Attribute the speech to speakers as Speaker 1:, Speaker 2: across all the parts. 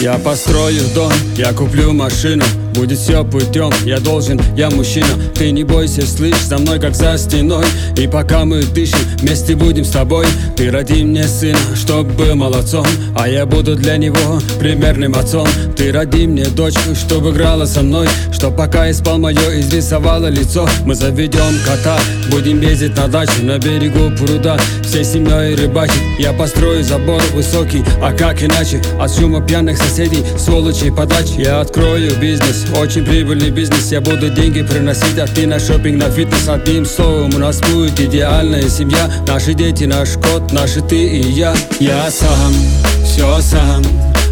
Speaker 1: Я построю дом, я куплю машину, будет все путем, я должен, я мужчина. Ты не бойся, слышь, за мной как за стеной. И пока мы дышим, вместе будем с тобой. Ты роди мне сына, чтоб был молодцом, а я буду для него примерным отцом. Ты роди мне дочку, чтоб играла со мной, чтоб пока я спал, мое изрисовало лицо. Мы заведем кота, будем ездить на дачу на берегу пруда, всей семьей рыбачить. Я построю забор высокий, а как иначе? От шума пьяных соседей, сволочей подач. Я открою бизнес, очень прибыльный бизнес. Я буду деньги приносить, а ты на шопинг, на фитнес. Одним словом, у нас будет идеальная семья. Наши дети, наш кот, наши ты и я. Я сам, все сам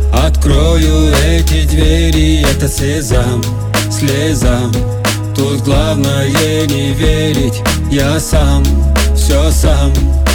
Speaker 1: открою эти двери. Это сезам, слезам. Тут главное не верить. Я сам, все сам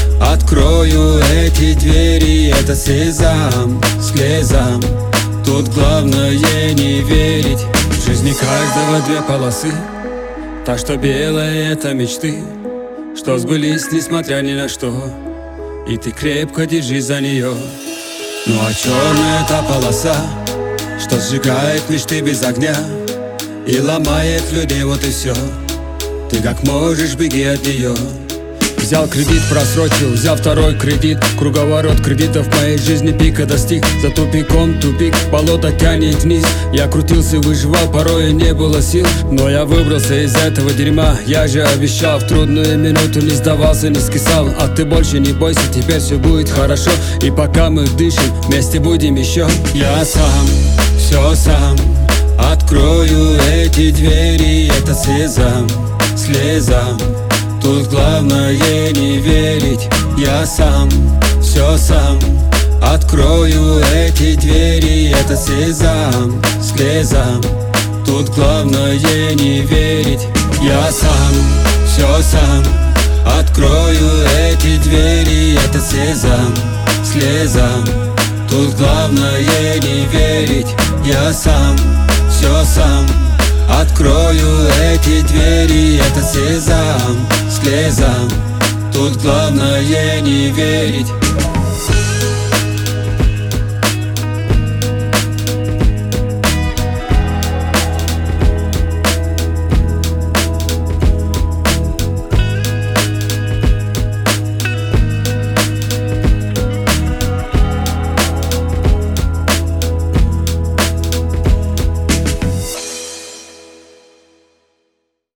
Speaker 1: открою эти двери. Это сезам, слезам. Тут главное не верить. В жизни каждого две полосы. Та, что белая, это мечты, что сбылись, несмотря ни на что. И ты крепко держись за нее. Ну а черная та полоса, что сжигает мечты без огня и ломает людей, вот и все. Ты как можешь, беги от нее. Взял кредит, просрочил, взял второй кредит. Круговорот кредитов в моей жизни пика достиг. За тупиком тупик, болото тянет вниз. Я крутился, выживал, порой и не было сил, но я выбрался из этого дерьма. Я же обещал, в трудную минуту не сдавался, не скисал. А ты больше не бойся, теперь все будет хорошо. И пока мы дышим, вместе будем еще. Я сам, все сам открою эти двери. Это сезам, слезам. Тут главное не верить. Я сам, все сам открою эти двери. Это сезам, слезам. Тут главное не верить. Я сам, все сам открою эти двери. Это сезам, слезам. Тут главное не верить. Я сам, все сам открою эти двери. Это сезам, слезам. Тут главное не верить.